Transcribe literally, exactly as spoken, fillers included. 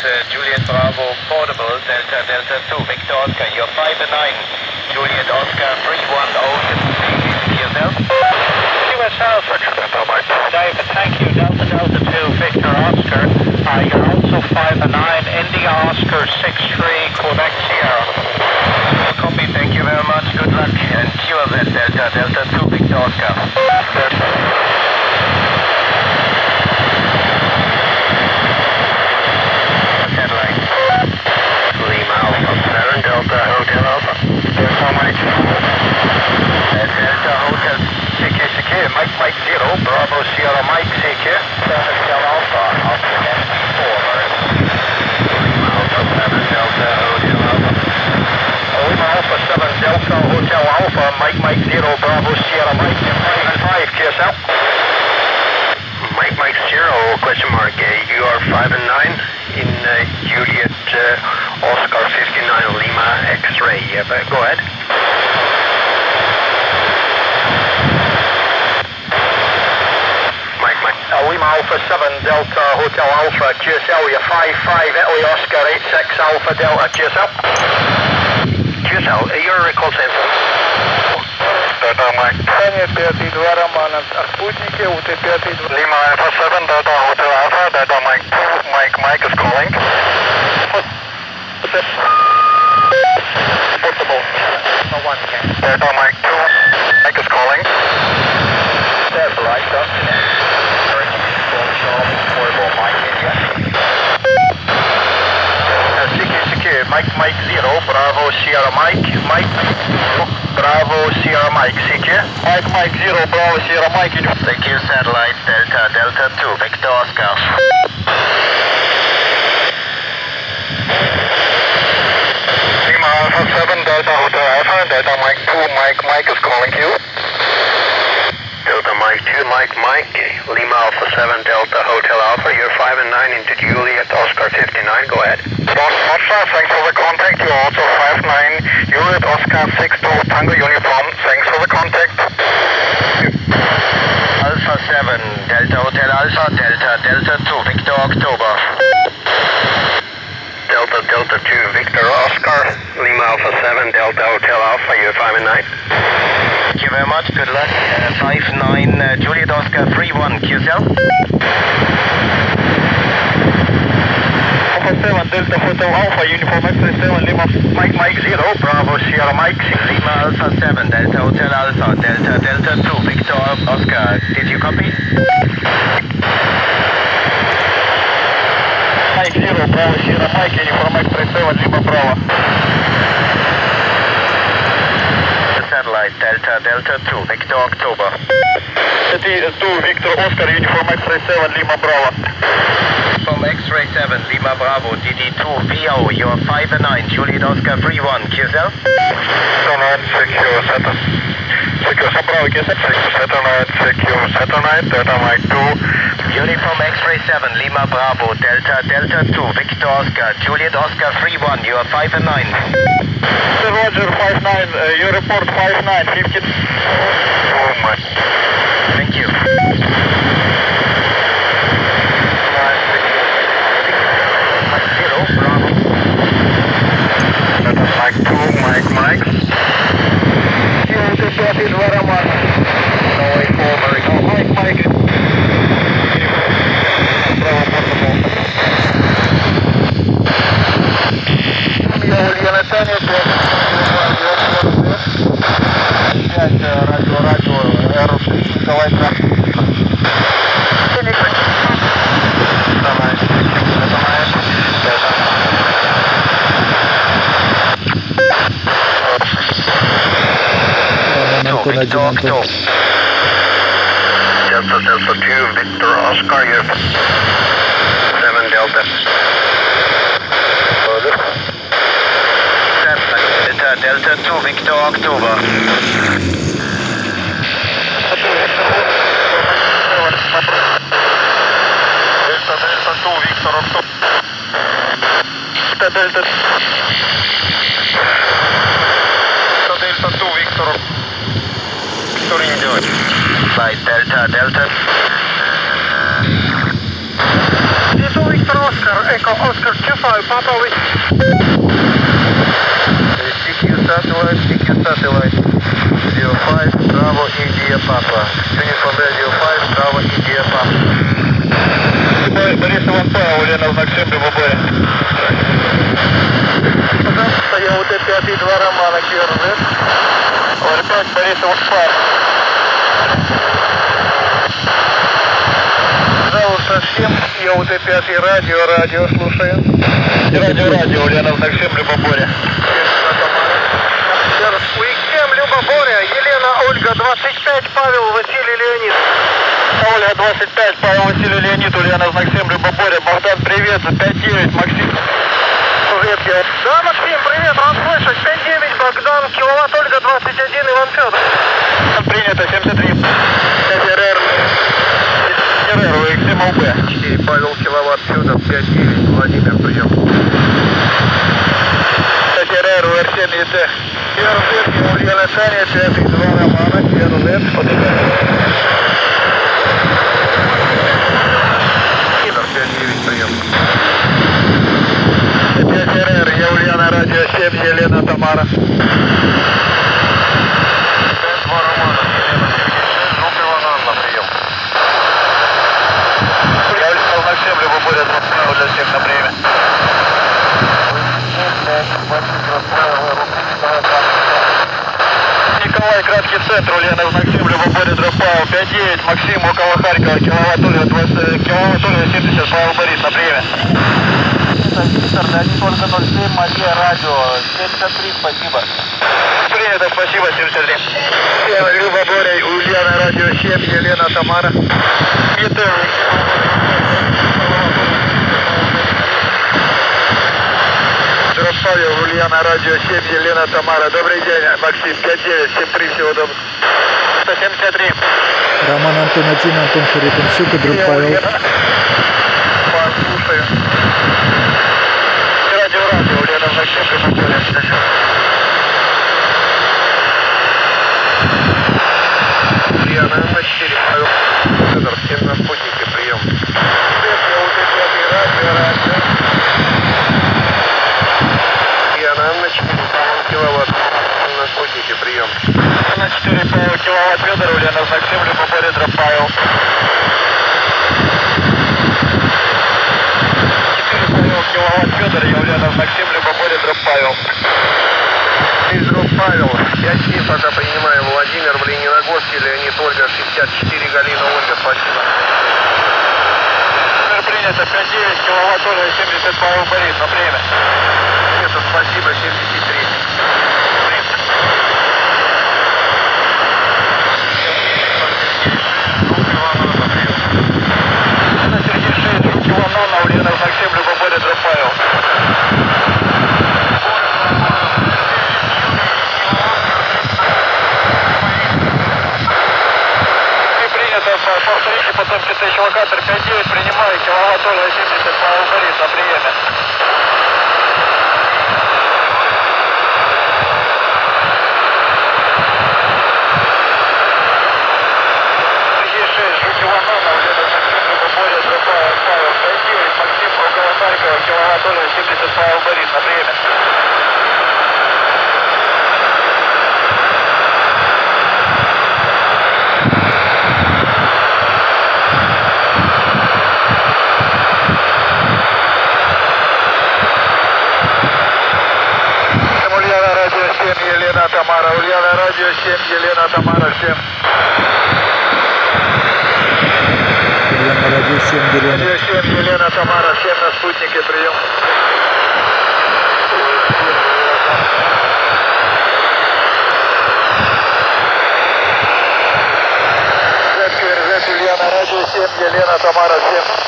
uh, Juliet Bravo Portable, Delta Delta two, Victor Oscar, you're five and nine, Juliet Oscar three one Ocean, yourself? U S Alpha, David, thank you, Delta Delta two, Victor Oscar, uh, you're also five and nine, India Oscar six three, Quebec Sierra. Copy, thank you very much, good luck, and Q Z Delta Delta two, Victor Oscar. Lima Alpha seven, Delta Hotel Alpha. Delta Mike. Uh, Delta Hotel C Q C Q, Mike Mike zero, Bravo Sierra Mike C Q. Hotel Alpha, Alpha four. Lima Alpha seven, Delta Hotel Alpha. Lima Alpha seven, Delta Hotel Alpha, Mike Mike zero, Bravo Sierra Mike five and five, Q S L. Mike Mike zero, question mark, uh, you are five and nine in uh, Juliet uh, Oscar fifty-nine Lima X-ray, uh, go ahead. Mike Mike. Uh, Lima Alpha seven Delta Hotel Alpha Q S L, you're five five Italy Oscar eight six Alpha Delta Q S L. Q S L, uh, your call center. Delta Mike. пять два Романа, спутники, УТ пять два. Lima Alpha seven, Delta Hotel Alpha, Delta Mike two, Mike Mike is calling. Portable. Delta Mike two, Mike is calling. Satellite, portable Mike India. C Q C Q, Mike Mike zero, Bravo Sierra Mike, Mike Bravo Sierra Mike, C Q. Mike Mike zero, Bravo Sierra Mike. Thank you, satellite Delta Delta two, Victor Oscar. Lima Alpha seven, Delta Hotel Alpha, Delta Mike two, Mike Mike is calling you. Delta Mike two, Mike Mike, Lima Alpha seven, Delta Hotel Alpha, you're five and nine into Juliet Oscar fifty-nine, go ahead. Oscar, thanks for the contact, you're also five nine, Juliet Oscar six two, Tango Uniform, thanks for the contact. Alpha seven, Delta Hotel Alpha, Delta Delta two, Victor October. Delta Delta two, Victor Oscar, Lima Alpha seven, Delta Hotel Alpha, you're five and nine. Thank you very much, good luck. Uh, five nine, uh, Juliet Oscar three one, Q S L. Alpha seven, Delta Hotel Alpha, Uniform X-ray seven, Lima Mike Mike zero, Bravo Sierra Mike. Lima Alpha seven, Delta Hotel Alpha, Delta Delta two, Victor Oscar, did you copy? Mike zero, Bravo Sierra Mike, Uniform X-ray seven, Lima Bravo. Satellite Delta Delta two, Victor October. two, Victor Oscar, Uniform X-ray seven, Lima Bravo. From X-ray seven, Lima Bravo, D D two, V O, you're five and nine, Juliet Oscar three one, Q S L? Satellite, secure satellite. Secure Bravo, Q S L? Secure satellite, secure satellite, Delta Mike two. Uniform X-ray seven, Lima Bravo, Delta Delta two, Victor Oscar, Juliet Oscar three one, you are five and nine. Sir Roger, five nine, uh, you report five nine, fifteen. Oh my. Thank you. Zero, Bravo. Delta Mike two, Mike Mike. пять два Роман. No way forward, no, Mike Mike. Bravo, portable. Юлия Наталья, пять, радио, радио, эр три, Николай Красный. Momento na Dimento. Delta Delta two, Victor Oscar, you're seven Delta. Delta Delta two, Victor October. Delta Delta two, Victor October. Delta Delta Delta two, Victor Victor India. Flight Delta Delta. Victor Oscar. Victor Echo Oscar two five Papa with C Q satellite, C Q satellite, Radio five, Bravo India Papa. Tuning from Radio five, Bravo India Papa. Борис Иван Павел, Лена, знак семь, в уборе. Пожалуйста, я УТ пять два Романа, Q R Z. ноль пять, Борис Иван Павел. Пожалуйста, всем, я УТ пять радио, радио, слушаю. Радио, радио, Лена, знак семь, Любоборье. Уикем, Любоборье, Елена, Ольга, двадцать пять, Павел, Василий, Леонид. Ольга, двадцать пять, Павел, Василий, Леонид, Ульяна, знак семь, Любоборье. Богдан, привет, пять девять, Максим. Да, Максим, привет, рад слышать. пять девять, Богдан, киловатт, Ольга, двадцать один, Иван Федор. Принято, семьдесят три. пять эр эр. эр эр, Уикем, ЛБ. четыре, Павел, киловатт, Федор, пять девять, Владимир, прием. пять эр эр, эр семь, ЕТ. эр зет, Ульяна, Таня, пять два, Романа, эр зет, пять девять, прием. пять эр эр, я Ульяна, радио семь, Елена, Тамара. пять два, Романа, Елена, Сергей шесть, Жук, Иван, Анна, прием. Я Ульяна, знак семь, Любоборье, два для всех на время. Николай, краткий центр, Ульяна, знак семь, Любоборье, Дропайл, пять девять, Максим, около Харькова, киловатт, Ольга, двадцать, киловатт, Ольга, семьдесят, Павел, Борис, на время. Виктор, Леонид, Ольга, ноль семь, Мария, радио, семьдесят три, спасибо. Принято, спасибо, семьдесят три. Любоборье, Ульяна, радио семь, Елена, Тамара. Дропайл, Ульяна, радио семь, Елена, Тамара. Добрый день, Максим, пять девять, семь три, всего доброго. сто семьдесят три. Роман, Антон один, Антон Харитончук, Дропайл. Слушаю. Радио, радио, Ульяна, знак семь, Любоборье. Ульяна, Анна, четыре, Павел, Федор, семь на спутнике, прием. Радио, радио. Ульяна, Анна, четыре, Павел, киловатт, на спутнике, прием. Анна, четыре, Павел, киловатт, Федор, Ульяна, знак семь, Любоборье, Дропайл. Киловатт, Федор, я Ульяна, знак семь, Любоборье, Дропайл. Из Дропайл, пять семь, пока принимаем, Владимир в Лениногорске, Леонид, Ольга, шестьдесят четыре, Галина, Ольга, спасибо. Номер принято, пять девять, киловатт, Ольга, семьдесят, Павел, Борис, на время. Нет, спасибо, семьдесят три. Сергей шесть, Жук, Иван, Анна, Ульяна, знак семь, Любоборье, Дропайл. Повторите, потом китайский локатор пять девять, принимаю, киловатт, Ольга, семьдесят, Павел, Борис, на приеме. Сергей шесть, Жук, Иван, Анна, Ульяна, знак семь, Любоборье, Дропайл, Павел, пять девять, Максим, около Харькова, киловатт, Ольга, семьдесят, Павел, Борис, на приеме. Ульяна, радио семь, Елена, Тамара. Ульяна, радио семь, Елена, Тамара, всем. Ульяна, радио семь, Елена. Радио семь, Елена, Тамара, всем на спутнике, прием. Ульяна, радио семь, Елена, Тамара, всем.